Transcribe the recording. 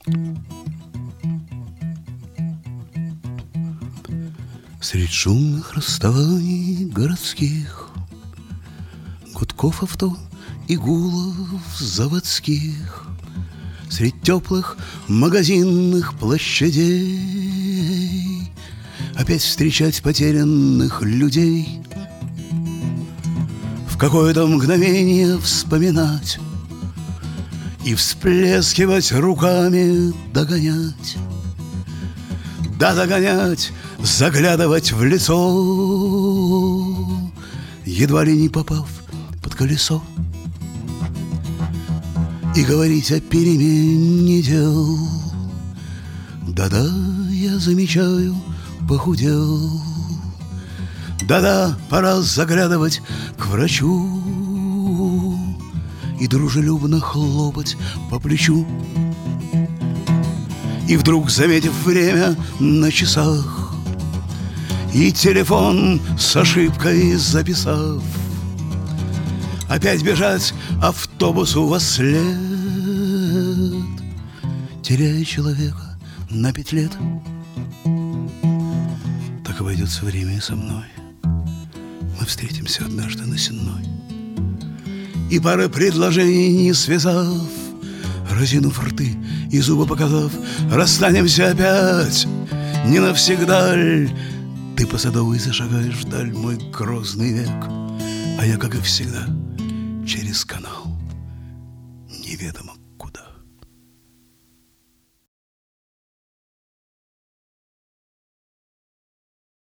Средь шумных расставаний городских, гудков авто и гулов заводских, средь теплых магазинных площадей опять встречать потерянных людей, в какое-то мгновение вспоминать и всплескивать руками, догонять. Да, догонять, заглядывать в лицо, едва ли не попав под колесо, и говорить о перемене дел. Да-да, я замечаю, похудел. Да-да, пора заглядывать к врачу и дружелюбно хлопать по плечу. И вдруг, заметив время на часах и телефон с ошибкой записав, опять бежать автобусу вослед, теряя человека на 5 лет. Так обойдется время и со мной. Мы встретимся однажды на Сенной, и пары предложений не связав, разинув рты и зубы показав, расстанемся опять не навсегда ль. Ты по Садовой зашагаешь вдаль, мой грозный век, а я, как и всегда, через канал неведомо